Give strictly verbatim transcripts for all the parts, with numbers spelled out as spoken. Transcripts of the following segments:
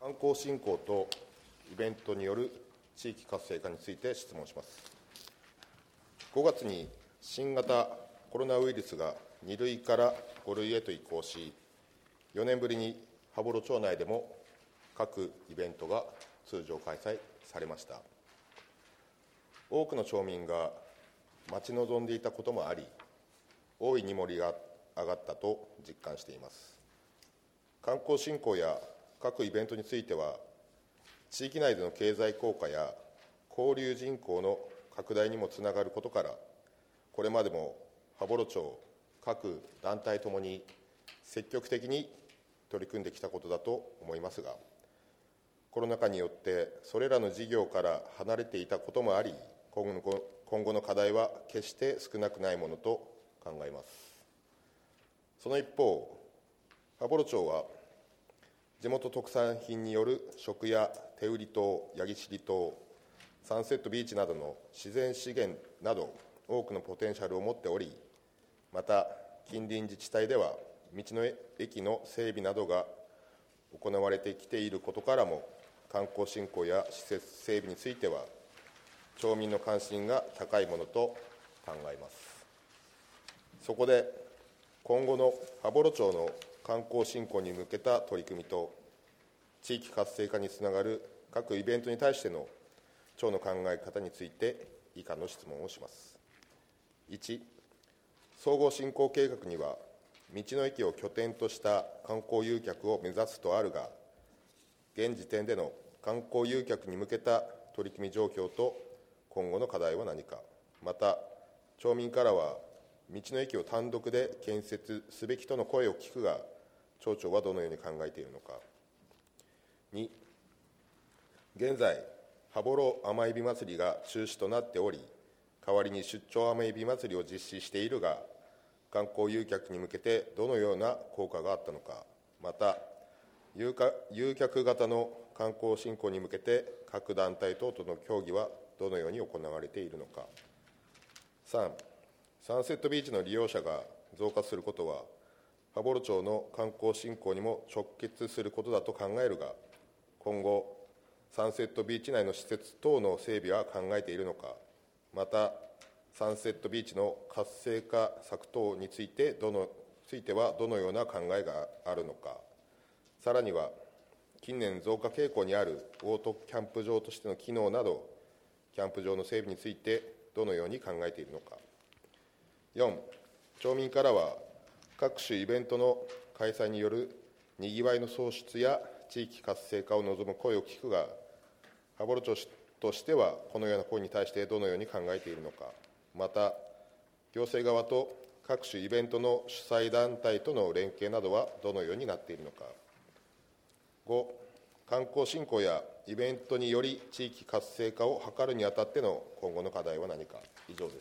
観光振興とイベントによる地域活性化について質問します。ごがつに新型コロナウイルスがに類からご類へと移行し、よねんぶりに羽幌町内でも各イベントが通常開催されました。多くの町民が待ち望んでいたこともあり、大いに盛りが上がったと実感しています。観光振興や各イベントについては、地域内での経済効果や交流人口の拡大にもつながることから、これまでも羽幌町各団体ともに積極的に取り組んできたことだと思いますが、コロナ禍によってそれらの事業から離れていたこともあり、今後今後の課題は決して少なくないものと考えます。その一方、羽幌町は地元特産品による食や手売り島、ヤギ尻島、サンセットビーチなどの自然資源など多くのポテンシャルを持っており、また近隣自治体では道の駅の整備などが行われてきていることからも、観光振興や施設整備については町民の関心が高いものと考えます。そこで今後の羽幌町の観光振興に向けた取り組みと地域活性化につながる各イベントに対しての町の考え方について以下の質問をします。いち、総合振興計画には道の駅を拠点とした観光誘客を目指すとあるが、現時点での観光誘客に向けた取り組み状況と今後の課題は何か、また町民からは道の駅を単独で建設すべきとの声を聞くが、町長はどのように考えているのか。に、現在羽幌甘えび祭りが中止となっており、代わりに出張甘えび祭りを実施しているが、観光誘客に向けてどのような効果があったのか、また誘客型の観光振興に向けて各団体等との協議はどのように行われているのか。さん、サンセットビーチの利用者が増加することは羽幌町の観光振興にも直結することだと考えるが、今後サンセットビーチ内の施設等の整備は考えているのか、またサンセットビーチの活性化策等についてどのついてはどのような考えがあるのか。さらには近年増加傾向にあるオートキャンプ場としての機能など、キャンプ場の整備についてどのように考えているのか。よん、町民からは各種イベントの開催によるにぎわいの創出や地域活性化を望む声を聞くが、羽幌町としてはこのような声に対してどのように考えているのか。また行政側と各種イベントの主催団体との連携などはどのようになっているのか。ご、観光振興やイベントにより地域活性化を図るにあたっての今後の課題は何か。以上です。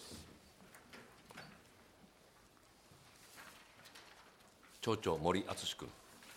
町長、森敦君。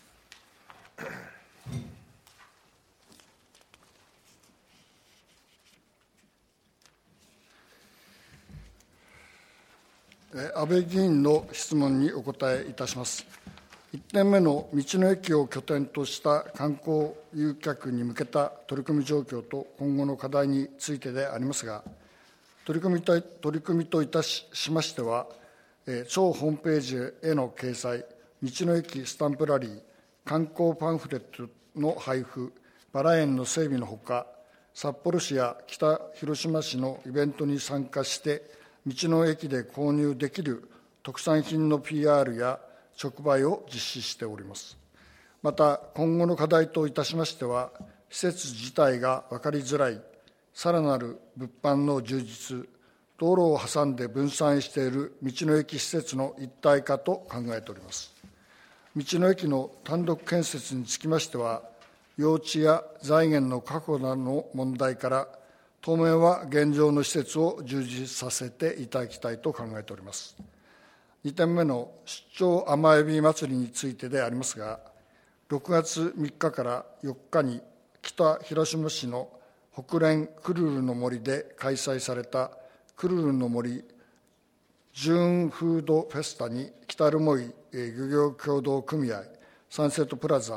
安倍議員の質問にお答えいたします。いってんめの道の駅を拠点とした観光誘客に向けた取り組み状況と今後の課題についてでありますが、取り組みと、取り組みといたしましては、町ホームページへの掲載、道の駅スタンプラリー、観光パンフレットの配布、バラ園の整備のほか、札幌市や北広島市のイベントに参加して、道の駅で購入できる特産品の ピーアール や直売を実施しております。また、今後の課題といたしましては、施設自体が分かりづらい、さらなる物販の充実、道路を挟んで分散している道の駅施設の一体化と考えております。道の駅の単独建設につきましては、用地や財源の確保などの問題から、当面は現状の施設を充実させていただきたいと考えております。にてんめの出張甘えび祭りについてでありますが、ろくがつみっかからよっかに北広島市の北連クルルの森で開催されたクルルの森ジューンフードフェスタに北留萌漁業協同組合、サンセットプラザ、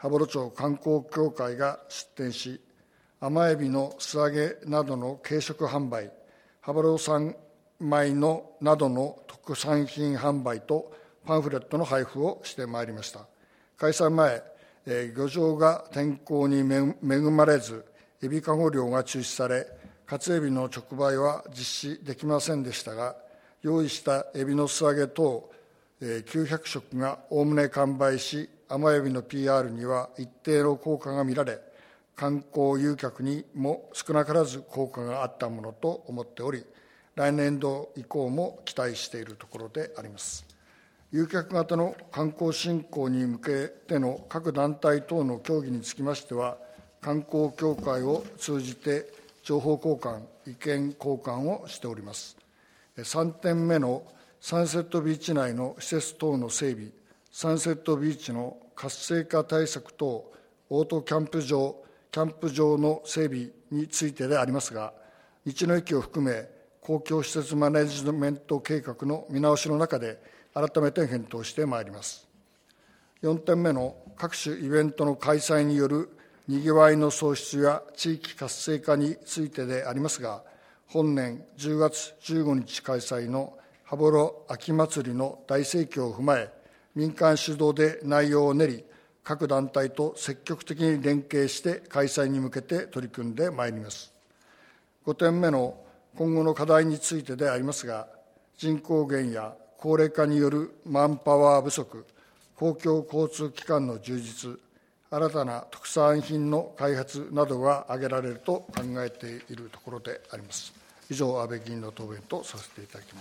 羽幌町観光協会が出店し、甘エビの素揚げなどの軽食販売、羽幌産米のなどの特産品販売とパンフレットの配布をしてまいりました。開催前、えー、漁場が天候に恵まれず、エビカゴ漁が中止され、カツエビの直売は実施できませんでしたが、用意したエビの素揚げ等、えー、きゅうひゃくしょくがおおむね完売し、甘エビの ピーアール には一定の効果が見られ、観光誘客にも少なからず効果があったものと思っており、来年度以降も期待しているところであります。誘客型の観光振興に向けての各団体等の協議につきましては、観光協会を通じて情報交換、意見交換をしております。さんてんめのサンセットビーチ内の施設等の整備、サンセットビーチの活性化対策等、オートキャンプ場、キャンプ場の整備についてでありますが、道の駅を含め、公共施設マネジメント計画の見直しの中で、改めて検討してまいります。よんてんめの各種イベントの開催によるにぎわいの創出や地域活性化についてでありますが、本年じゅうがつじゅうごにち開催の羽幌秋祭りの大盛況を踏まえ、民間主導で内容を練り、各団体と積極的に連携して開催に向けて取り組んでまいります。ごてんめの今後の課題についてでありますが、人口減や高齢化によるマンパワー不足、公共交通機関の充実、新たな特産品の開発などが挙げられると考えているところであります。以上、安倍議員の答弁とさせていただきます。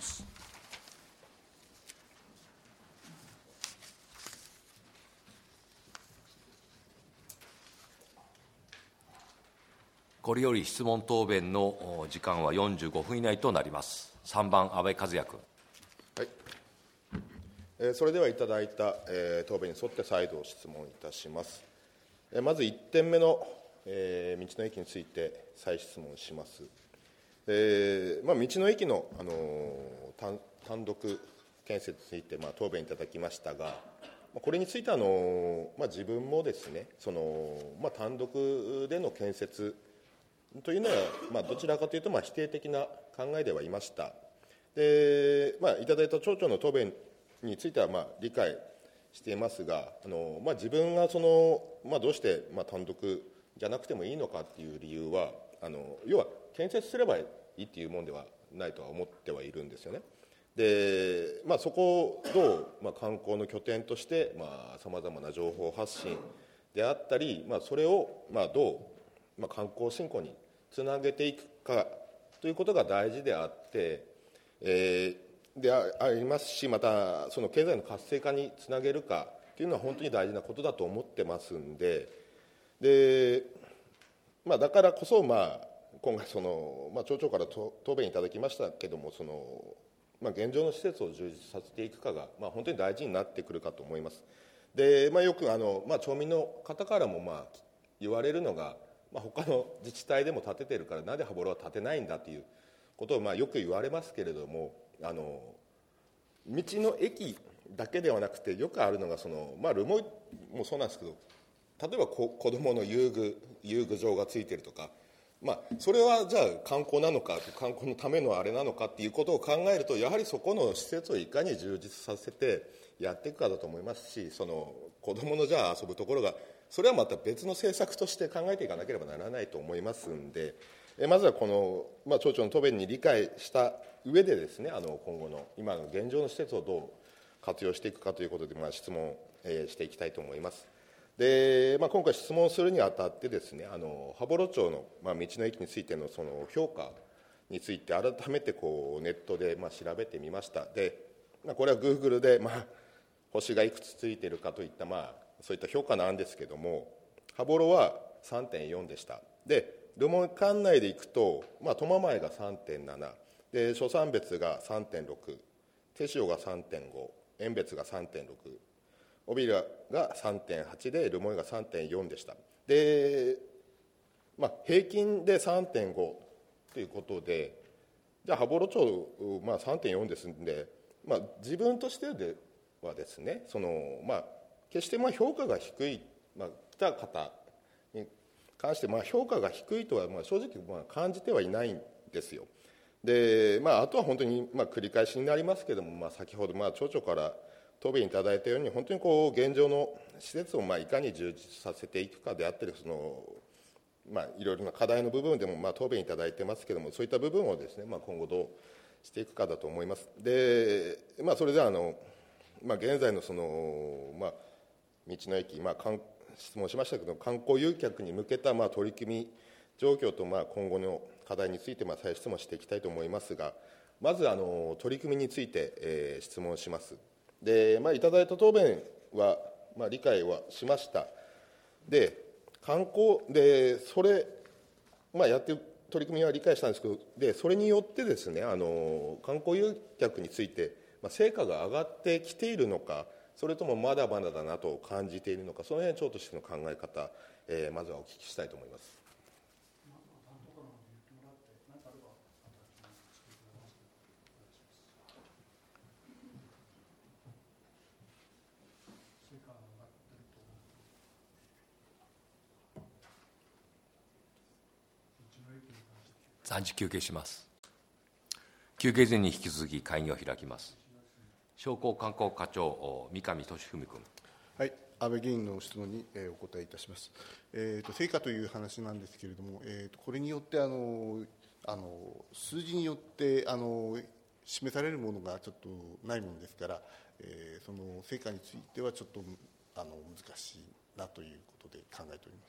これより質問答弁の時間はよんじゅうごふん以内となります。さんばん、安倍和也君。 はい、えー、それではいただいた、えー、答弁に沿って再度質問いたします。えー、まずいってんめの、えー、道の駅について再質問します。えーまあ、道の駅の、あのー、単, 単独建設について、まあ、答弁いただきましたが、これについてはあのーまあ、自分もですね、そのまあ、単独での建設というのは、まあ、どちらかというと、まあ、否定的な考えではいました。で、まあ、いただいた町長の答弁については、まあ、理解していますが、あの、まあ、自分がその、まあ、どうして、まあ、単独じゃなくてもいいのかという理由は、あの要は建設すればいいというものではないとは思ってはいるんですよね。で、まあ、そこをどう、まあ、観光の拠点としてさまざ、まな情報発信であったり、まあ、それを、まあ、どう、まあ、観光振興につなげていくかということが大事であって、えー、で あ, ありますし、またその経済の活性化につなげるかというのは本当に大事なことだと思ってますんで、で、まあ、だからこそ、まあ、今回その、まあ、町長から答弁いただきましたけれども、その、まあ、現状の施設を充実させていくかが、まあ、本当に大事になってくるかと思います。で、まあ、よくあの、まあ、町民の方からも、まあ、言われるのが、まあ、他の自治体でも建ててるからなんで羽幌は建てないんだということを、まあ、よく言われますけれども、あの道の駅だけではなくてよくあるのがその、まあ、留萌もそうなんですけど、例えばこ子どもの遊具遊具場がついてるとか、まあ、それはじゃあ観光なのか、観光のためのあれなのかっていうことを考えると、やはりそこの施設をいかに充実させてやっていくかだと思いますし、その子どものじゃあ遊ぶところが、それはまた別の政策として考えていかなければならないと思いますんで、えまずはこの、まあ、町長の答弁に理解した上でですね、あの今後の今の現状の施設をどう活用していくかということで、まあ、質問、えー、していきたいと思います。で、まあ、今回質問するにあたってですね、あの羽幌町の、まあ、道の駅についてのその評価について改めてこうネットでまあ調べてみました。で、まあ、これは Google で、まあ、星がいくつついているかといった、まあ、そういった評価なんですけども、羽幌は さんてんよん でした。で、留萌管内でいくと、まあ、苫前が さんてんなな で、初山別が さんてんろく、手塩が さんてんご、遠別が さんてんろく、小比良が さんてんはち で留萌が さんてんよん でした。で、まあ、平均で さんてんご ということで、じゃあ羽幌町、まあ、さんてんよん ですんで、まあ、自分としてはですね、その、まあ、決してまあ評価が低い、まあ、期た方に関して、まあ、評価が低いとはまあ正直まあ感じてはいないんですよ。で、まあ、あとは本当にまあ繰り返しになりますけれども、まあ、先ほどまあ町長から答弁いただいたように、本当にこう現状の施設をまあいかに充実させていくかであったり、そのまあいろいろな課題の部分でもまあ答弁いただいてますけれども、そういった部分をですね、まあ、今後どうしていくかだと思います。で、まあ、それではあの、まあ、現在のその、まあ、道の駅、まあ、質問しましたけど、観光誘客に向けたまあ取り組み状況とまあ今後の課題についてまあ再質問していきたいと思いますが、まずあの取り組みについて、えー、質問します。で、まあ、いただいた答弁は、まあ、理解はしました。で、観光でそれ、まあ、やってる取り組みは理解したんですけど、でそれによってですね、あの観光誘客について、まあ、成果が上がってきているのか、それともまだまだだなと感じているのか、その辺、町としての考え方、えー、まずはお聞きしたいと思います。 さんじ休憩します。休憩前に引き続き会議を開きます。商工観光課長、三上俊文君。 はい、安倍議員の質問に、えー、お答えいたします。えーと、成果という話なんですけれども、えーと、これによってあのあの数字によってあの示されるものがちょっとないものですから、えー、その成果についてはちょっとあの難しいなということで考えております。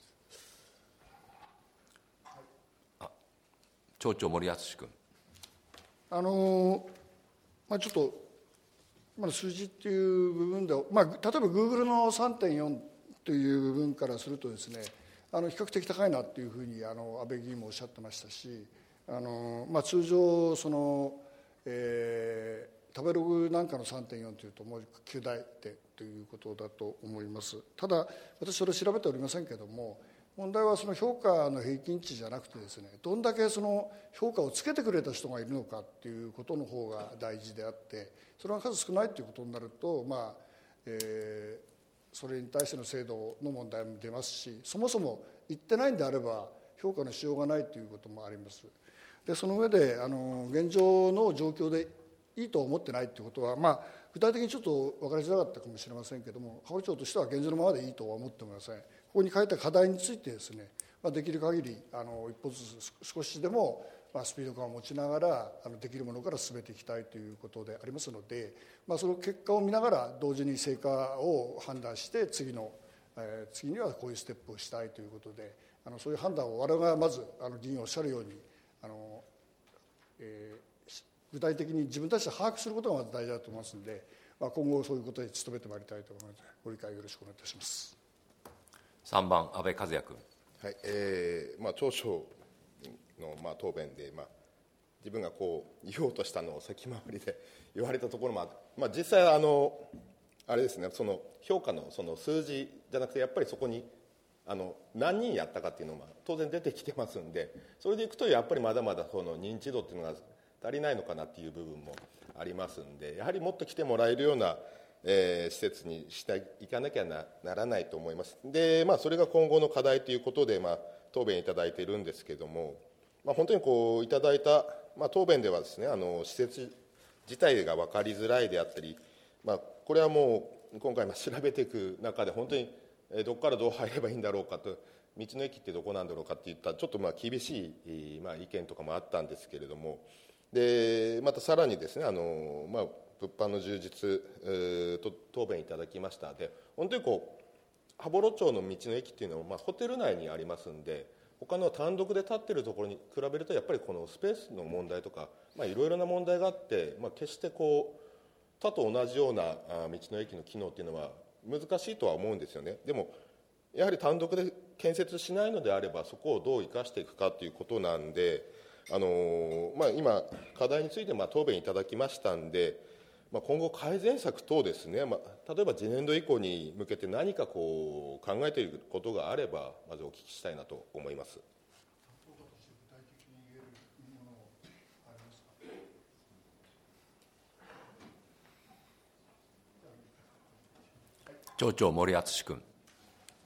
あ、町長、森敦君。 あのまあ、ちょっと、まあ、数字っていう部分で、まあ、例えば Google の さんてんよん という部分からするとですね、あの比較的高いなというふうにあの安倍議員もおっしゃってましたし、あの、まあ、通常その、えー、食べログなんかの さんてんよん というともうきゅう大点ということだと思います。ただ私それ調べておりませんけれども、問題はその評価の平均値じゃなくてですね、どんだけその評価をつけてくれた人がいるのかっていうことの方が大事であって、それが数少ないということになると、まあえー、それに対しての制度の問題も出ますし、そもそも言ってないんであれば評価のしようがないということもあります。でその上であの現状の状況でいいと思ってないということは、まあ、具体的にちょっと分かりづらかったかもしれませんけれども、香取町としては現状のままでいいとは思っておりません。ここに書いた課題についてですね、まあ、できる限りあの一歩ずつ少しでも、まあ、スピード感を持ちながらあのできるものから進めていきたいということでありますので、まあ、その結果を見ながら同時に成果を判断して次の、えー、次にはこういうステップをしたいということで、あのそういう判断を我々がまずあの議員おっしゃるようにあの、えー、具体的に自分たちで把握することがまず大事だと思いますので、まあ、今後そういうことに努めてまいりたいと思いますので、ご理解よろしくお願いいたします。 さんばん、安倍和也君。 はい、えーまあ、町長の、まあ、答弁で、まあ、自分がこう言おうとしたのを先回りで言われたところもあって、まあ、実際あのあれですね、その評価のその数字じゃなくて、やっぱりそこにあの何人やったかっていうのが当然出てきてますんで、それでいくとやっぱりまだまだその認知度っていうのが足りないのかなっていう部分もありますんで、やはりもっと来てもらえるようなえー、施設にしていかなきゃ な, ならないと思います。で、まあ、それが今後の課題ということで、まあ、答弁いただいているんですけれども、まあ、本当にこういただいた、まあ、答弁ではですね、あの施設自体が分かりづらいであったり、まあ、これはもう今回調べていく中で本当にどこからどう入ればいいんだろうかと、道の駅ってどこなんだろうかっていったちょっとまあ厳しい、まあ、意見とかもあったんですけれども、でまたさらにですね、あの、まあ物販の充実、えー、と答弁いただきました。で本当にこう羽幌町の道の駅っていうのは、まあ、ホテル内にありますんで、他の単独で立っているところに比べるとやっぱりこのスペースの問題とか、まあ、いろいろな問題があって、まあ、決してこう他と同じようなあ道の駅の機能っていうのは難しいとは思うんですよね。でもやはり単独で建設しないのであれば、そこをどう生かしていくかということなんで、あのーまあ、今課題についてまあ答弁いただきましたんで、まあ、今後改善策等ですね、まあ、例えば次年度以降に向けて何かこう考えていることがあればまずお聞きしたいなと思います。 町長、森敦君。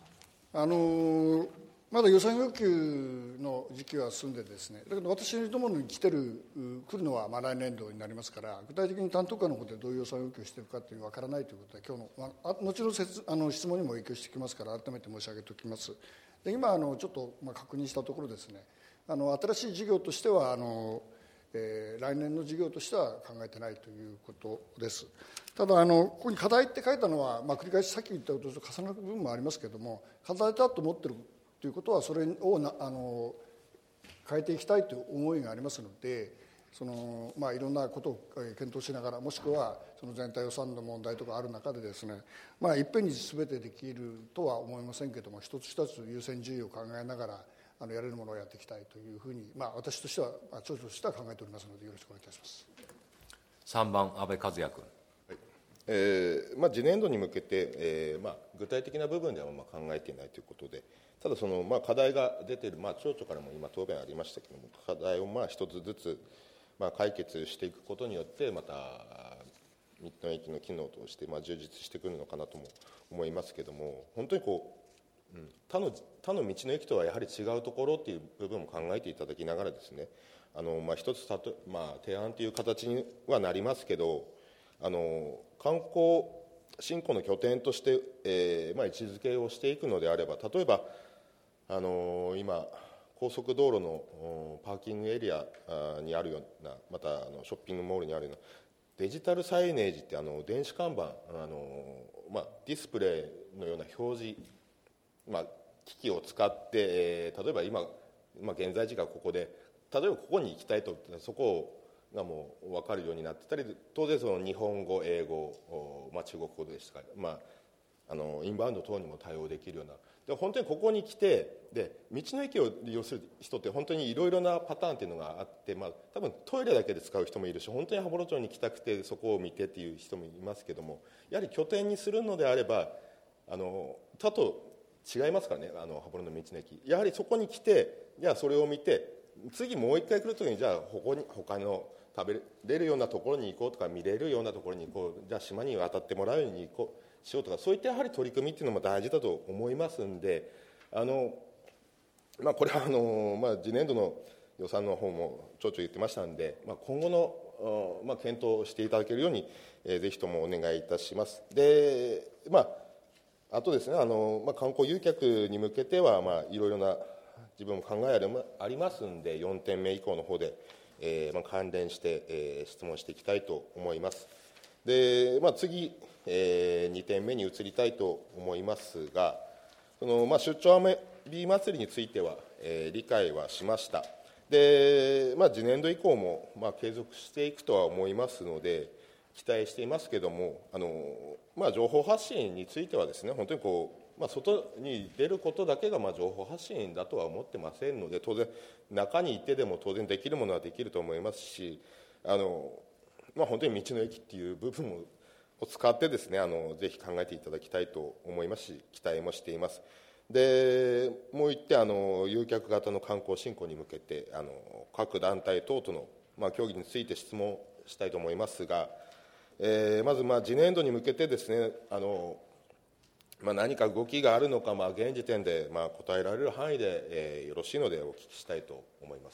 あのまだ予算要求の時期は進んでですね、だけど私どもに来てる来るのはまあ来年度になりますから、具体的に担当課の方でどういう予算要求をしているかというのは分からないということで、今日の、まあ、後の説あの質問にも影響してきますから、改めて申し上げておきます。で今あのちょっとまあ確認したところですね、あの新しい事業としてはあの、えー、来年の事業としては考えてないということです。ただあのここに課題って書いたのは、まあ、繰り返しさっき言ったことと重なる部分もありますけれども、課題だと思っているということは、それをなあの変えていきたいという思いがありますので、そのまあ、いろんなことを検討しながら、もしくはその全体予算の問題とかある中でですね、まあ、いっぺんに全てできるとは思いませんけれども、一つ一つ優先順位を考えながらあのやれるものをやっていきたいというふうに、まあ、私としては、まあ、長女としては考えておりますので、よろしくお願いいたします。 さんばん、安倍和也君。 えーまあ、次年度に向けて、えーまあ、具体的な部分ではまあ考えていないということで、ただその、まあ、課題が出ている、まあ、町長からも今答弁ありましたけれども、課題をまあ一つずつ、まあ、解決していくことによって、また道の駅の機能として、まあ、充実してくるのかなとも思いますけれども、本当にこう、うん、他の他の道の駅とはやはり違うところっていう部分も考えていただきながらですね、あの、まあ、一つたと、まあ、提案という形にはなりますけど、あの観光振興の拠点として、えーまあ、位置づけをしていくのであれば、例えばあの今高速道路のパーキングエリアにあるような、またあのショッピングモールにあるようなデジタルサイネージって、あの電子看板、あの、まあ、ディスプレイのような表示、まあ、機器を使って、えー、例えば今、まあ、現在地がここで、例えばここに行きたいと、そこをがもう分かるようになってたり、当然その日本語、英語、まあ、中国語ですか、まあ、あのインバウンド等にも対応できるような、で本当にここに来て、で道の駅を利用する人って本当にいろいろなパターンっていうのがあって、まあ、多分トイレだけで使う人もいるし、本当に羽幌町に来たくてそこを見てっていう人もいますけども、やはり拠点にするのであれば、あの他と違いますからね、あの羽幌の道の駅、やはりそこに来て、じゃあそれを見て、次もう一回来るときに、じゃあここに他の食べれるようなところに行こうとか、見れるようなところに行こう、じゃあ島に渡ってもらうように行こうしようとか、そういったやはり取り組みっていうのも大事だと思いますんで、あの、まあ、これはあの、まあ、次年度の予算の方も町長言ってましたんで、まあ、今後の、まあ、検討していただけるように、えー、ぜひともお願いいたします。で、まあ、あとですね、あの、まあ、観光誘客に向けては、まあ、いろいろな自分も考えありますんで、よんてんめ以降の方で、えーまあ、関連して、えー、質問していきたいと思います。で、まあ、次、えー、にてんめに移りたいと思いますが、そのまあ、出張雨火祭りについては、えー、理解はしました。で、まあ、次年度以降も、まあ、継続していくとは思いますので、期待していますけれども、あの、まあ、情報発信についてはですね、本当にこう、まあ、外に出ることだけがまあ情報発信だとは思ってませんので、当然中にいてでも当然できるものはできると思いますし、あの、まあ、本当に道の駅っていう部分を使ってですね、あのぜひ考えていただきたいと思いますし、期待もしています。で、もう一点、あの誘客型の観光振興に向けて、あの各団体等との、まあ、協議について質問したいと思いますが、えー、まずまあ次年度に向けてですね、あのまあ、何か動きがあるのか、まあ、現時点でまあ答えられる範囲で、えー、よろしいのでお聞きしたいと思います。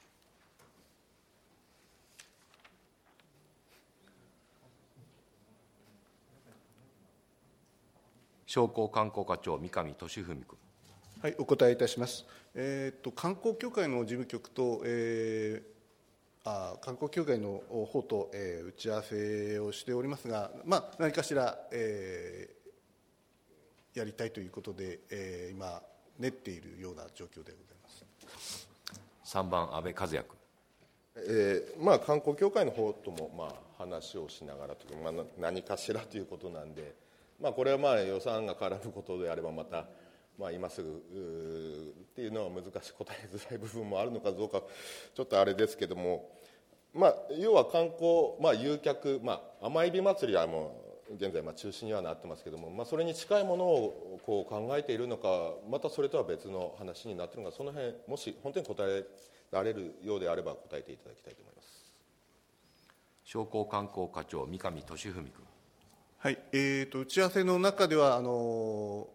商工観光課長、三上俊文君。 はい、お答えいたします。えー、と観光協会の事務局と、えー、あ観光協会の方と、えー、打ち合わせをしておりますが、まあ、何かしら、えーやりたいということで、えー、今練っているような状況でございます。 さんばん、安倍和也君。 えーまあ、観光協会の方ともまあ話をしながらというか、まあ、何かしらということなんで、まあ、これはまあ予算が絡むことであればまた、まあ、今すぐっていうのは難しく答えづらい部分もあるのかどうかちょっとあれですけども、まあ、要は観光、まあ、誘客、まあ、甘えび祭りはもう現在まあ中止にはなってますけども、まあ、それに近いものをこう考えているのか、またそれとは別の話になっているのか、その辺もし本当に答えられるようであれば答えていただきたいと思います。 商工観光課長、三上俊文君。 はい、えー、と打ち合わせの中ではあの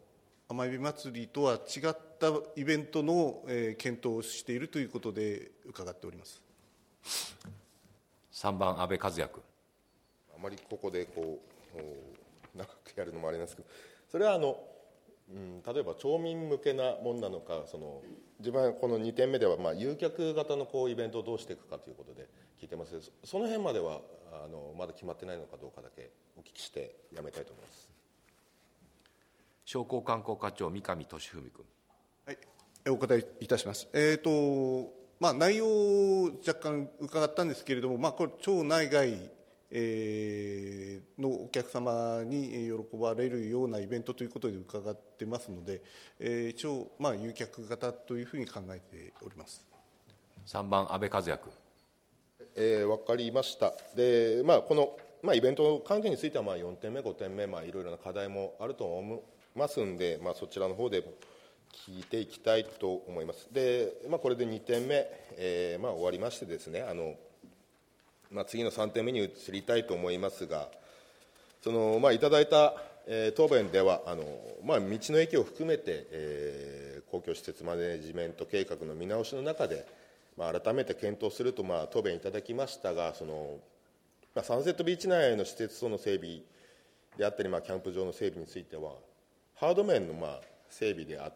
甘えび祭りとは違ったイベントの、えー、検討をしているということで伺っております。 さんばん、安倍和也君。 あまりここでこう長くやるのもあれなんですけど、それはあの、うん、例えば町民向けなものなのか、その自分はこのにてんめでは、まあ、誘客型のこうイベントをどうしていくかということで聞いてますけど、その辺まではあのまだ決まってないのかどうかだけお聞きしてやめたいと思います。 商工観光課長、三上俊文君。 はい、お答えいたします。えーとまあ、内容を若干伺ったんですけれども、まあ、これ町内外、えー、のお客様に喜ばれるようなイベントということで伺ってますので、えー、町、まあ、誘客型というふうに考えております。 さんばん、安倍和也君。 えー、分かりました。で、まあ、この、まあ、イベント関係についてはまあよんてんめ、ごてんめ、まあ、いろいろな課題もあると思いますんで、まあ、そちらの方で聞いていきたいと思います。で、まあ、これでにてんめ、えーまあ、終わりましてですね、あのまあ、次のさんてんめに移りたいと思いますが、その、まあ、いただいた、えー、答弁ではあの、まあ、道の駅を含めて、えー、公共施設マネジメント計画の見直しの中で、まあ、改めて検討すると、まあ、答弁いただきましたが、その、まあ、サンセットビーチ内の施設等の整備であったり、まあ、キャンプ場の整備についてはハード面のまあ整備であって、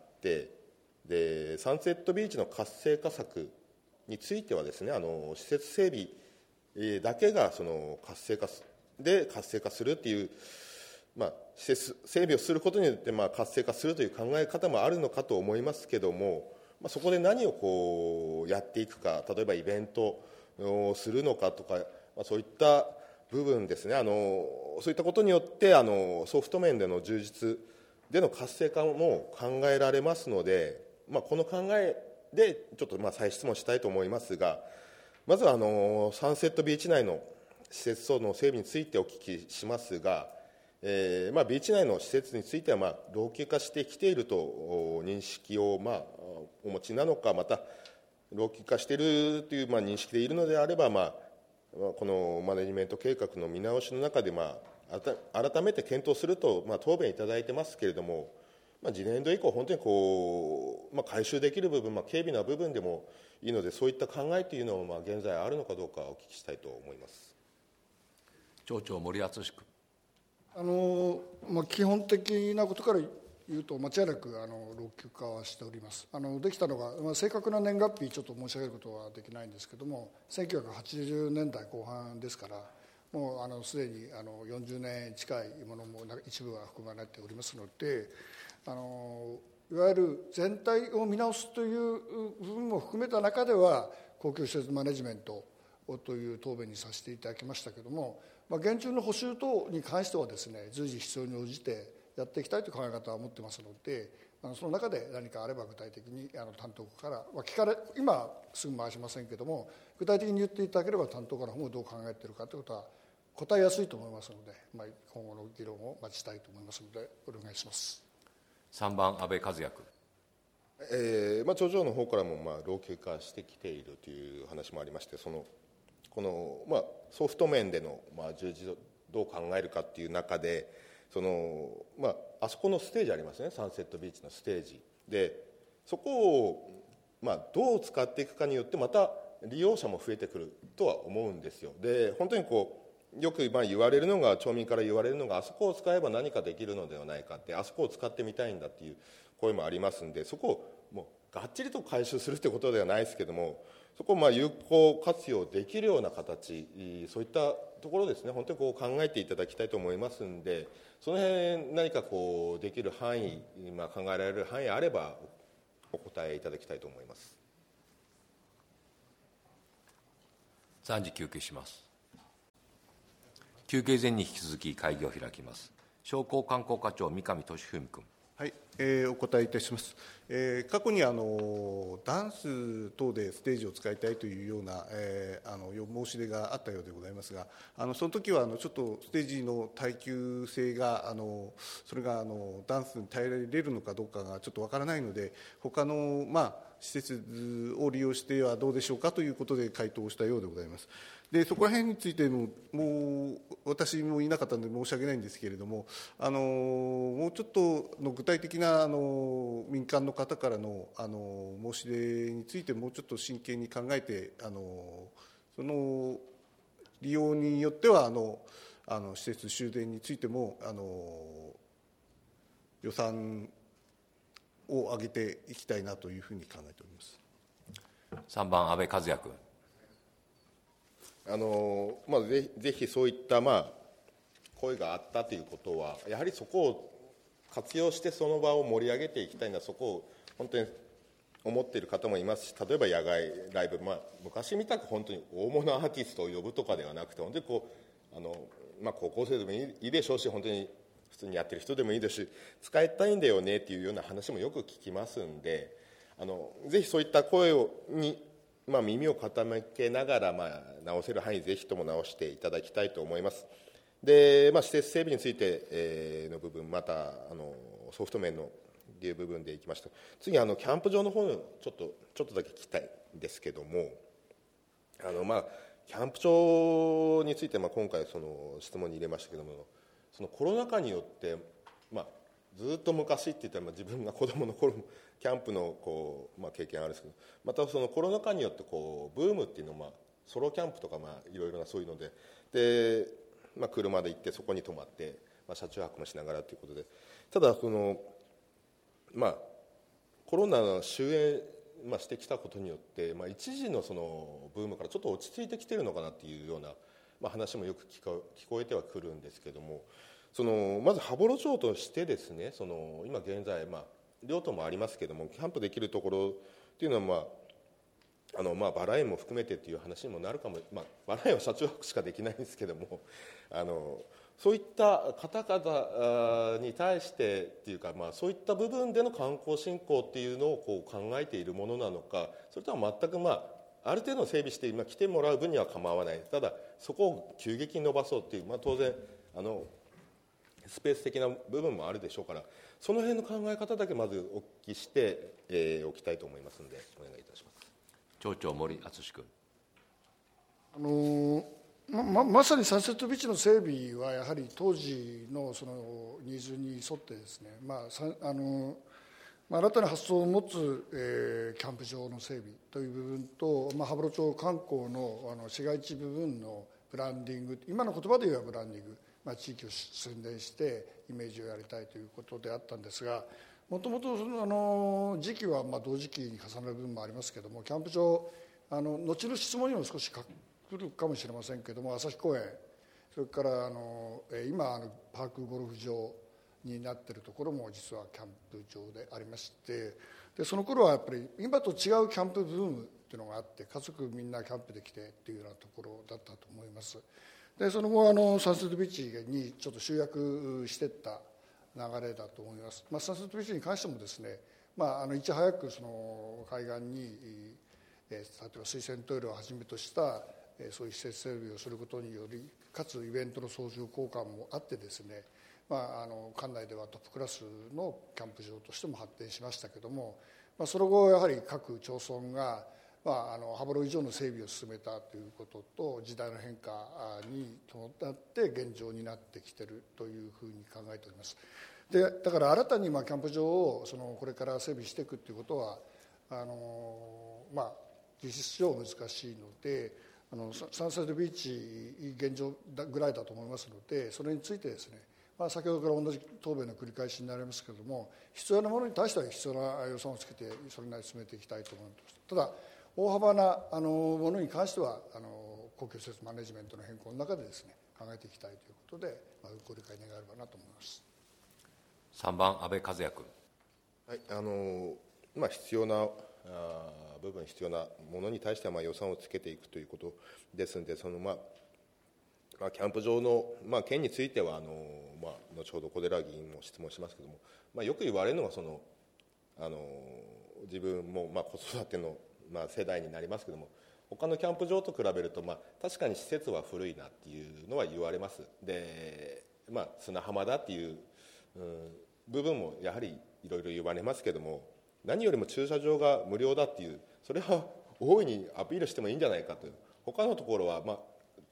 でサンセットビーチの活性化策についてはですね、あの施設整備だけがその活性化で活性化するっていう、まあ、施設整備をすることによってまあ活性化するという考え方もあるのかと思いますけども、まあ、そこで何をこうやっていくか、例えばイベントをするのかとか、まあ、そういった部分ですね、あのそういったことによってあのソフト面での充実での活性化も考えられますので、まあ、この考えでちょっとまあ再質問したいと思いますが、まずはあのサンセットビーチ内の施設等の整備についてお聞きしますが、えーまあ、ビーチ内の施設についてはまあ老朽化してきていると認識をまあお持ちなのか、また老朽化しているというまあ認識でいるのであれば、まあ、このマネジメント計画の見直しの中で、まあ、改めて検討すると、まあ、答弁いただいてますけれども、まあ、次年度以降、本当にこう、まあ、回収できる部分、まあ、軽微な部分でもいいので、そういった考えというのもまあ現在あるのかどうかお聞きしたいと思います。 町長、森敦君。 あの、まあ、基本的なことから言うと、間違いなくあの老朽化はしております。あのできたのが、まあ、正確な年月日、ちょっと申し上げることはできないんですけれども、せんきゅうひゃくはちじゅうねんだいこう半ですから、もうあのすでにあのよんじゅうねん近いものも一部は含まれておりますので、あのいわゆる全体を見直すという部分も含めた中では、公共施設マネジメントという答弁にさせていただきましたけれども、まあ、現中の補修等に関してはですね、随時必要に応じてやっていきたいという考え方は持ってますので、あのその中で何かあれば具体的にあの担当から、まあ、聞かれ今すぐ回しませんけれども、具体的に言っていただければ担当からもどう考えているかということは答えやすいと思いますので、まあ、今後の議論を待ちたいと思いますのでお願いします。 さんばん、安倍和也君。 えーまあ、町長の方からもまあ老朽化してきているという話もありまして、そのこの、まあ、ソフト面でのまあ充実をどう考えるかっていう中で、その、まあ、あそこのステージありますね、サンセットビーチのステージで、そこを、まあ、どう使っていくかによってまた利用者も増えてくるとは思うんですよ。で本当にこうよくまあ言われるのが、町民から言われるのが、あそこを使えば何かできるのではないかって、あそこを使ってみたいんだっていう声もありますんで、そこをもうがっちりと回収するということではないですけども、そこをまあ有効活用できるような形、そういったところですね、本当にこう考えていただきたいと思いますんで、その辺何かこうできる範囲、まあ、考えられる範囲あればお答えいただきたいと思います。 暫時休憩します。休憩前に引き続き会議を開きます。商工観光課長、三上俊文君。 はい、えー、お答えいたします。えー、過去にあのダンス等でステージを使いたいというような、えー、あの申し出があったようでございますが、あのその時はあのちょっとステージの耐久性があのそれがあのダンスに耐えられるのかどうかがちょっとわからないので、他のまあ施設を利用してはどうでしょうかということで回答をしたようでございます。 でそこら辺についても、もう私もいなかったので申し訳ないんですけれども、あのもうちょっとの具体的なあの民間の方からのあの申し出について、もうちょっと真剣に考えて、あのその利用によってはあのあの施設修繕についてもあの予算を上げていきたいなというふうに考えております。 さんばん、安倍和也君。 あのまあ、ぜぜひそういった、まあ、声があったということは、やはりそこを活用してその場を盛り上げていきたいのは、そこを本当に思っている方もいますし、例えば野外ライブ、まあ、昔みたく本当に大物アーティストを呼ぶとかではなくて、本当にこうあの、まあ、高校生でもいい、いいでしょうし、本当に普通にやってる人でもいいですし、使いたいんだよねっていうような話もよく聞きますんで、あのぜひそういった声をにまあ、耳を傾けながら、まあ、直せる範囲ぜひとも直していただきたいと思います。で、まあ、施設整備について、えー、の部分、またあのソフト面のいう部分でいきました。次あのキャンプ場の方のちょっとちょっとだけ聞きたいんですけども、あのまあキャンプ場について、まあ、今回その質問に入れましたけども、そのコロナ禍によって、まあ、ずっと昔って言ったら、まあ、自分が子どもの頃もキャンプのこう、まあ、経験あるんですけど、またそのコロナ禍によってこうブームっていうのを、まあ、ソロキャンプとか、まあ、いろいろなそういうので、で、まあ、車で行ってそこに泊まって、まあ、車中泊もしながらということで、ただその、まあ、コロナの終焉、まあ、してきたことによって、まあ、一時のそのブームからちょっと落ち着いてきているのかなっていうような、まあ、話もよく聞こ聞こえてはくるんですけども、そのまず羽幌町としてですね、その今現在、まあ、両党もありますけども、キャンプできるところっていうのは、まああのまあ、バラ園も含めてっていう話にもなるかも、まあ、バラ園は車中泊しかできないんですけども、あのそういった方々に対してっていうか、まあ、そういった部分での観光振興っていうのをこう考えているものなのか、それとは全く、まあ、ある程度の整備して今来てもらう分には構わない、ただそこを急激に伸ばそうっていう、まあ、当然あのスペース的な部分もあるでしょうから、その辺の考え方だけまずお聞きして、えー、おきたいと思いますのでお願いいたします。 町長、森敦君。 あのま, ま, まさにサンセットビーチの整備はやはり当時 の, そのニーズに沿ってですね、まああのまあ、新たな発想を持つ、えー、キャンプ場の整備という部分と、まあ、羽幌町観光 の, あの市街地部分のブランディング、今の言葉で言えばブランディング、まあ、地域を宣伝してイメージをやりたいということであったんですが、もともと時期はまあ同時期に重なる部分もありますけれども、キャンプ場、あの後の質問にも少し来るかもしれませんけれども、旭公園、それからあの今あのパークゴルフ場になっているところも実はキャンプ場でありまして、でその頃はやっぱり今と違うキャンプブームっていうのがあって、家族みんなキャンプで来てっていうようなところだったと思います。でその後あのサンセットビーチにちょっと集約していった流れだと思います。まあ、サンセットビーチに関してもですね、まあ、あのいち早くその海岸に、えー、例えば水洗トイレをはじめとした、えー、そういう施設整備をすることにより、かつイベントの相乗効果もあってですね、まあ、あの管内ではトップクラスのキャンプ場としても発展しましたけども、まあ、その後やはり各町村が、まあ、あの羽幌以上の整備を進めたということと、時代の変化に伴って現状になってきているというふうに考えております。でだから新たにまあキャンプ場をそのこれから整備していくということはあの、まあ、実質上難しいので、あのサンセットビーチ現状ぐらいだと思いますので、それについてですね、まあ、先ほどから同じ答弁の繰り返しになりますけれども、必要なものに対しては必要な予算をつけてそれなりに進めていきたいと思います。ただ大幅なあのものに関してはあの公共施設マネジメントの変更の中でですね、考えていきたいということで、まあ、ご理解願えればなと思います。 さんばん、安倍和也君。 はい、あのまあ、必要なあ部分、必要なものに対してはまあ予算をつけていくということですので、その、まあまあ、キャンプ場の、まあ、件についてはあの、まあ、後ほど小寺議員も質問しますけれども、まあ、よく言われるのがそのあの自分も、まあ、子育ての、まあ、世代になりますけれども、他のキャンプ場と比べると、まあ、確かに施設は古いなっていうのは言われます。で、まあ、砂浜だっていう、うん、部分もやはりいろいろ言われますけれども、何よりも駐車場が無料だっていう、それは大いにアピールしてもいいんじゃないかという。他のところは、まあ、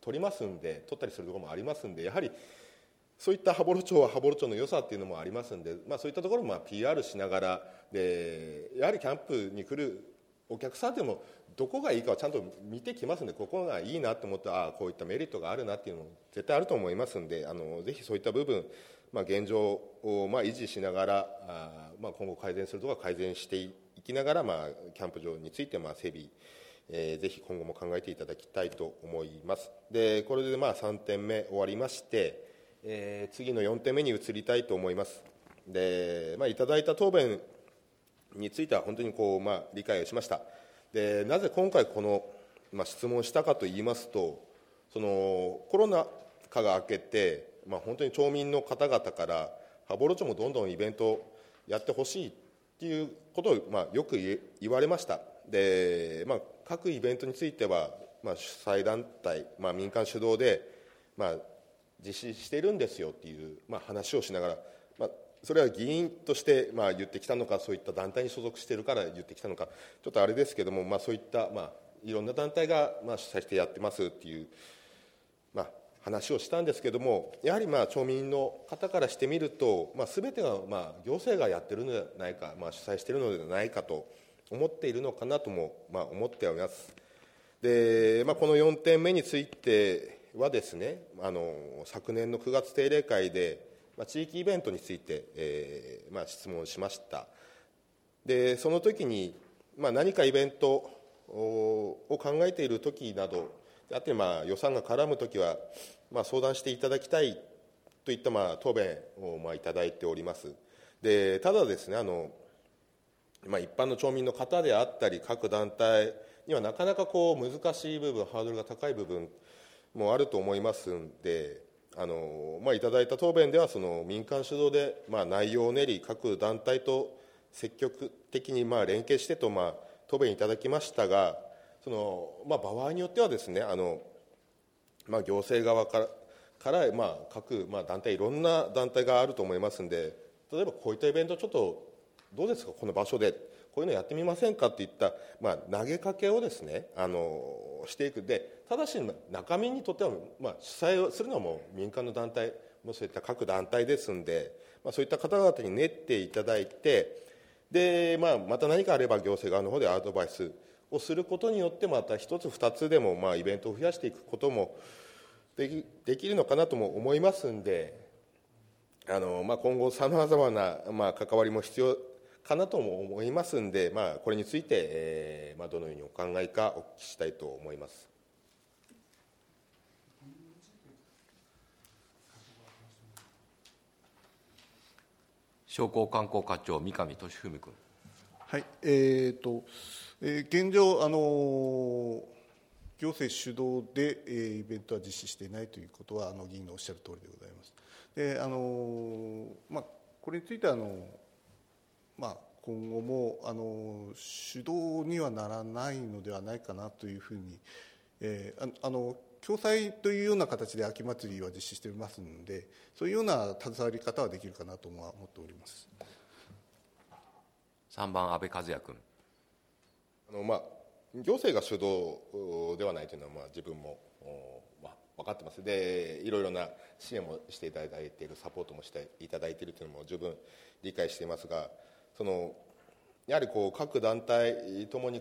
取りますんで、取ったりするところもありますんで、やはりそういった羽幌町は羽幌町の良さっていうのもありますんで、まあ、そういったところもまあ ピーアール しながらで、やはりキャンプに来るお客さんでもどこがいいかをちゃんと見てきますんで、ここがいいなと思ってああこういったメリットがあるなっていうのも絶対あると思いますんで、あのぜひそういった部分、まあ、現状をまあ維持しながらあ、まあ、今後改善するところは改善していきながら、まあ、キャンプ場についてまあ整備、えー、ぜひ今後も考えていただきたいと思います。でこれでまあさんてんめ終わりまして、えー、次のよんてんめに移りたいと思います。で、まあ、いただいた答弁については本当にこう、まあ、理解をしました。でなぜ今回この、まあ、質問をしたかといいますと、そのコロナ禍が明けて、まあ、本当に町民の方々から羽幌町もどんどんイベントをやってほしいっていうことを、まあ、よく言われました。で、まあ、各イベントについては、まあ、主催団体、まあ、民間主導で、まあ、実施しているんですよっていう、まあ、話をしながら、まあ、それは議員としてまあ言ってきたのか、そういった団体に所属しているから言ってきたのか、ちょっとあれですけども、まあ、そういったまあいろんな団体がまあ主催してやってますっていう、まあ、話をしたんですけども、やはりまあ町民の方からしてみると、まあ、全てがまあ行政がやっているのではないか、まあ、主催しているのではないかと思っているのかなともまあ思っております。で、まあ、このよんてんめについてはですね、あの昨年のくがつ定例会でまあ、地域イベントについて、えーまあ、質問しました。でその時に、まあ、何かイベントを考えている時などあって、まあ、予算が絡む時は、まあ、相談していただきたいといった、まあ、答弁を、まあ、いただいております。でただですね、あの、まあ、一般の町民の方であったり各団体にはなかなかこう難しい部分、ハードルが高い部分もあると思いますので、あのまあ、いただいた答弁ではその民間主導で、まあ、内容を練り各団体と積極的にまあ連携してと、まあ、答弁いただきましたが、その、まあ、場合によってはですね、あの、まあ、行政側からから、まあ、各、まあ、団体いろんな団体があると思いますので、例えばこういったイベントちょっとどうですかこの場所でこういうのやってみませんかといった、まあ、投げかけをですね、あのしていく。でただし中身にとっては、まあ、主催をするのはもう民間の団体もそういった各団体ですので、まあ、そういった方々に練っていただいて、で、まあ、また何かあれば行政側の方でアドバイスをすることによってまた一つ二つでもまあイベントを増やしていくこともで き, できるのかなとも思いますんで、あの、まあ、今後さまざまな、まあ、関わりも必要かなとも思いますんで、まあ、これについて、えーまあ、どのようにお考えかお聞きしたいと思います。 商工観光課長、三上俊文君。 はい、えーとえー、現状、あのー、行政主導で、えー、イベントは実施していないということはあの議員のおっしゃる通りでございます。であのーまあ、これについてはあの、まあ、今後もあの主導にはならないのではないかなというふうに、えー、ああの共催というような形で秋祭りは実施していますので、そういうような携わり方はできるかなと思っております。 さんばん、安倍和也君。 あの、まあ、行政が主導ではないというのは、まあ、自分も、まあ、分かってます。でいろいろな支援もしていただいている、サポートもしていただいているというのも十分理解していますが、そのやはりこう各団体ともに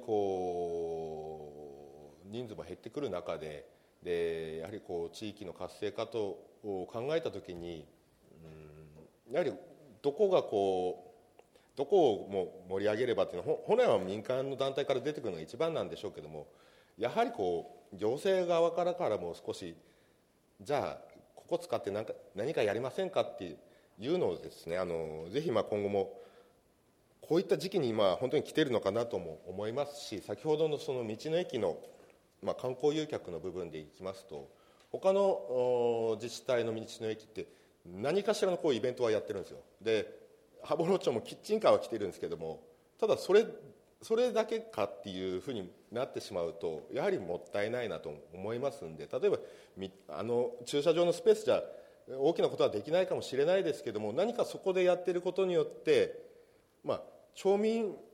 こう人数も減ってくる中で、でやはりこう地域の活性化と考えたときに、うん、やはりどこがこうどこをも盛り上げればというのは本来は民間の団体から出てくるのが一番なんでしょうけども、やはりこう行政側からからも少しじゃあここ使って何か何かやりませんかっていうのをですね、あのぜひまあ今後もこういった時期に今本当に来ているのかなとも思いますし、先ほどのその道の駅のまあ観光誘客の部分でいきますと、他の自治体の道の駅って何かしらのこうイベントはやってるんですよ。で羽幌町もキッチンカーは来てるんですけども、ただそれそれだけかっていうふうになってしまうとやはりもったいないなと思いますんで、例えばあの駐車場のスペースじゃ大きなことはできないかもしれないですけども、何かそこでやってることによって、まあ、町民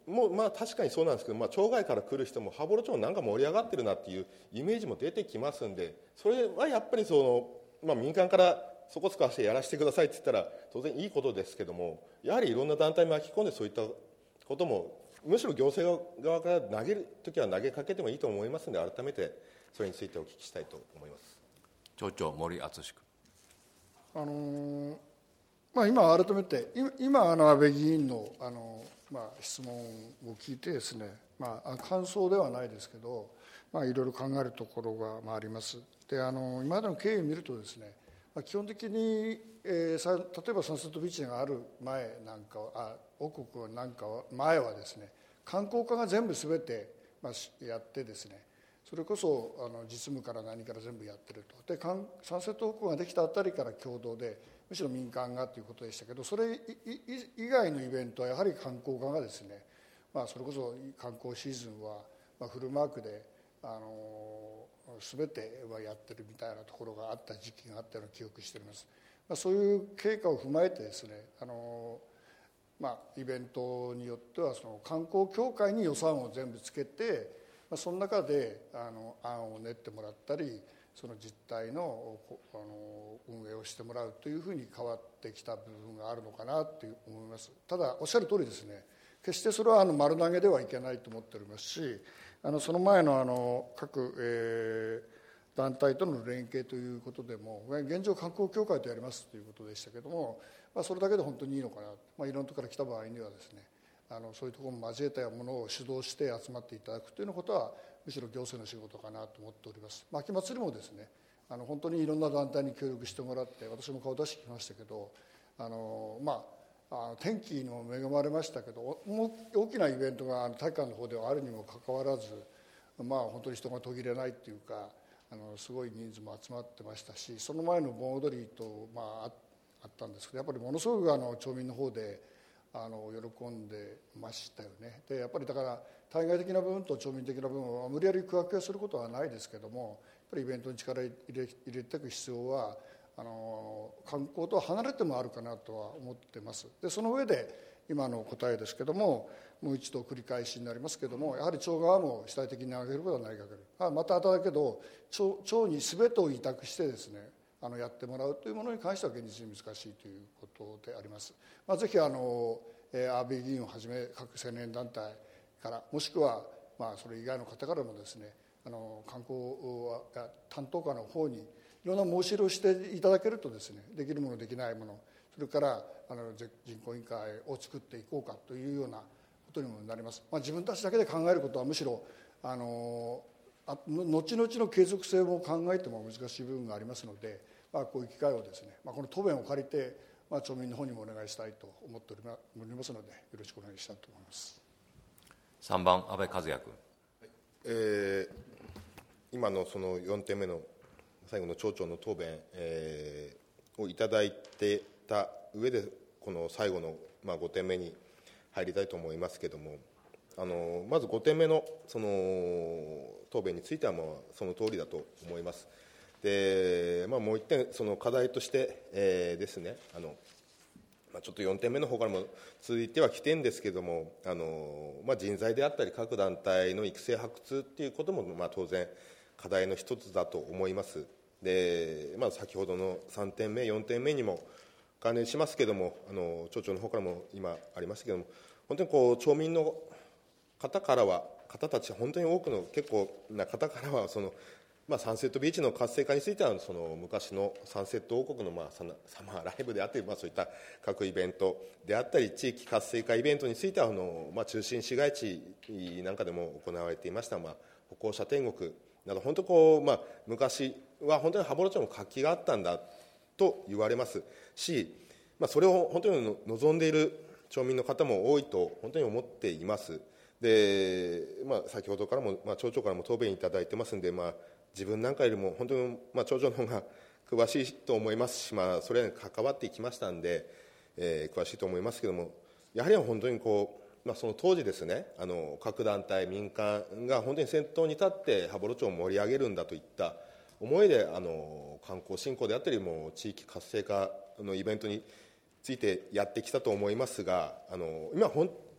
もまあ確かにそうなんですけど、まあ、町外から来る人も羽幌町なんか盛り上がってるなっていうイメージも出てきますんで、それはやっぱりその、まあ、民間からそこつかしてやらせてくださいって言ったら当然いいことですけども、やはりいろんな団体巻き込んでそういったこともむしろ行政側から投げるときは投げかけてもいいと思いますので、改めてそれについてお聞きしたいと思います。 町長、森敦君。 あのーまあ、今、改めて、今、あの安倍議員の、あの、まあ、質問を聞いてですね、まあ、感想ではないですけど、まあ、いろいろ考えるところが、まあ、あります。で、あの今までの経緯を見るとですね、まあ、基本的に、えー、さ例えばサンセットビーチがある前なんかは、あ王国なんかは前はですね、観光課が全部すべて、まあ、やってですね、それこそあの実務から何から全部やってると。で、サンセット王国ができたあたりから共同で、むしろ民間がということでしたけど、それ以外のイベントはやはり観光課がですね、まあ、それこそ観光シーズンは、まあ、フルマークであの全てはやってるみたいなところがあった時期があったような記憶しております。まあ、そういう経過を踏まえてですね、あの、まあ、イベントによってはその観光協会に予算を全部つけて、まあ、その中であの案を練ってもらったり、その実態のあの運営をしてもらうというふうに変わってきた部分があるのかなと思います。ただおっしゃる通りですね、決してそれはあの丸投げではいけないと思っておりますし、あのその前のあの各、えー、団体との連携ということでも、現状観光協会とやりますということでしたけれども、まあ、それだけで本当にいいのかな、まあ、いろんなところから来た場合にはですね、あのそういうところも交えたものを主導して集まっていただくというようなことはむしろ行政の仕事かなと思っております。まあ、秋祭りもですね、あの本当にいろんな団体に協力してもらって、私も顔出してきましたけど、あのまああの天気にも恵まれましたけど、大きなイベントが体育館の方ではあるにもかかわらず、まあ本当に人が途切れないっていうか、あのすごい人数も集まってましたし、その前の盆踊りと、まあ、あったんですけど、やっぱりものすごくあの町民の方であの喜んでましたよね。でやっぱりだから対外的な部分と町民的な部分は無理やり区分けすることはないですけども、やっぱりイベントに力を入れ、入れていく必要はあの観光とは離れてもあるかなとは思ってます。でその上で今の答えですけども、もう一度繰り返しになりますけども、やはり町側も主体的に上げることはないかける。あまただけど 町, 町に全てを委託してですね、あのやってもらうというものに関しては現実に難しいということであります。まあ、ぜひあの安倍議員をはじめ各青年団体から、もしくはまあそれ以外の方からもですね、あの観光担当課の方にいろんな申し入れをしていただけるとですね、できるものできないもの、それからあの実行委員会を作っていこうかというようなことにもなります。まあ、自分たちだけで考えることはむしろあのあ後々の継続性も考えても難しい部分がありますので、まあ、こういう機会をですね、まあ、この答弁を借りて、まあ、町民の方にもお願いしたいと思っておりますので、よろしくお願いしたいと思います。 さんばん安倍和也君。 えー、今のそのよんてんめの最後の町長の答弁、えー、をいただいてた上で、この最後の、まあ、ごてんめに入りたいと思いますけれども、あのまずごてんめのその答弁についてはもうその通りだと思います。で、まあ、もう一点その課題として、えー、ですね、あの、まあ、ちょっとよんてんめの方からも続いてはきてるんですけれども、あの、まあ、人材であったり各団体の育成発掘っていうことも、まあ、当然課題の一つだと思います。で、まあ、先ほどのさんてんめよんてんめにも関連しますけれども、あの町長の方からも今ありましたけれども、本当にこう町民の方からは方たち本当に多くの結構な方からはその、まあ、サンセットビーチの活性化についてはその昔のサンセット王国のまあサマーライブであったり、まあ、そういった各イベントであったり地域活性化イベントについてはあの、まあ、中心市街地なんかでも行われていました、まあ、歩行者天国など本当こう、まあ、昔は本当に羽幌町も活気があったんだと言われますし、まあ、それを本当に望んでいる町民の方も多いと本当に思っています。で、まあ、先ほどからも、まあ、町長からも答弁いただいてますんで、まあ、自分なんかよりも本当に、まあ、町長の方が詳しいと思いますし、まあ、それに関わっていきましたんで、えー、詳しいと思いますけども、やはり本当にこう、まあ、その当時ですね、あの各団体民間が本当に先頭に立って羽幌町を盛り上げるんだといった思いであの観光振興であったりも地域活性化のイベントについてやってきたと思いますが、あの今ほん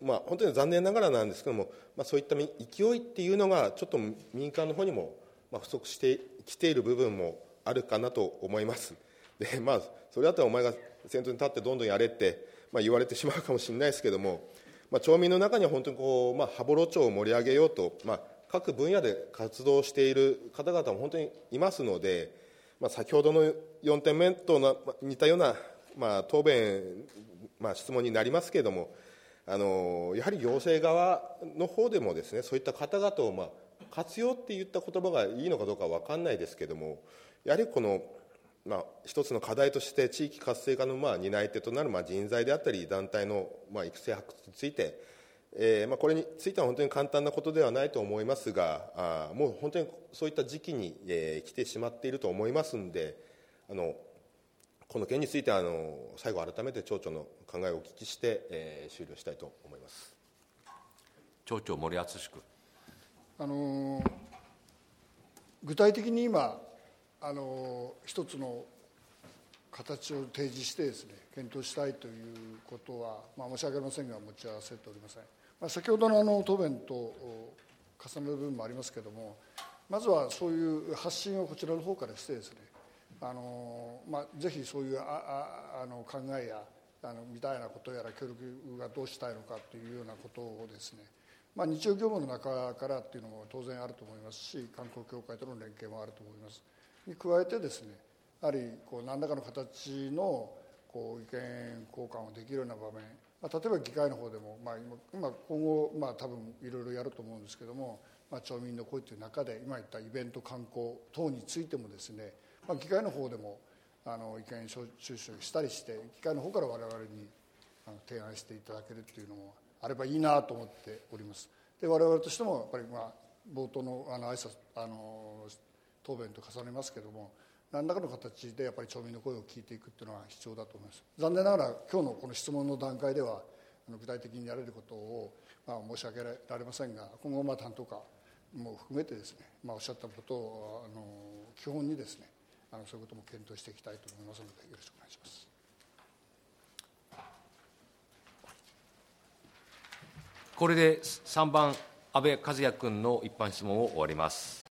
まあ、本当に残念ながらなんですけども、まあ、そういった勢いっていうのがちょっと民間の方にもまあ不足してきている部分もあるかなと思います。で、まあ、それだったらお前が先頭に立ってどんどんやれって、まあ、言われてしまうかもしれないですけども、まあ、町民の中には本当にこう、まあ、羽幌町を盛り上げようと、まあ、各分野で活動している方々も本当にいますので、まあ、先ほどのよんてんめと似たような、まあ、答弁、まあ、質問になりますけれども、あのやはり行政側の方でもですね、そういった方々を、まあ、活用っていった言葉がいいのかどうか分かんないですけれども、やはりこの、まあ、一つの課題として地域活性化のまあ担い手となるまあ人材であったり団体のまあ育成発掘について、えーまあ、これについては本当に簡単なことではないと思いますが、あもう本当にそういった時期に、えー、来てしまっていると思いますので、あのこの件についてはあの最後改めて町長の考えをお聞きして、えー、終了したいと思います。 町長、森敦君。 あの具体的に今あの一つの形を提示してですね、検討したいということは、まあ、申し訳ありませんが持ち合わせておりません。まあ、先ほどのあの答弁と重ねる部分もありますけれども、まずはそういう発信をこちらの方からしてですね、あのまあ、ぜひそういうあああの考えやあのみたいなことやら協力がどうしたいのかというようなことをですね、まあ、日常業務の中からっていうのも当然あると思いますし、観光協会との連携もあると思いますに加えてですね、やはりこう何らかの形のこう意見交換をできるような場面、まあ、例えば議会の方でも、まあ、今今後、まあ、多分いろいろやると思うんですけども、まあ、町民の声という中で今言ったイベント観光等についてもですね、まあ、議会の方でもあの意見収集したりして、議会の方から我々にあの提案していただけるというのもあればいいなと思っております。で、我々としてもやっぱり、まあ、冒頭のあの挨拶あの答弁と重ねますけれども、何らかの形でやっぱり町民の声を聞いていくというのは必要だと思います。残念ながら今日のこの質問の段階ではあの具体的にやれることを、まあ、申し上げられませんが、今後まあ担当課も含めてですね、まあ、おっしゃったことをあの基本にですね、あのそういうことも検討していきたいと思いますので、よろしくお願いします。 これでさんばん安倍和也君の一般質問を終わります。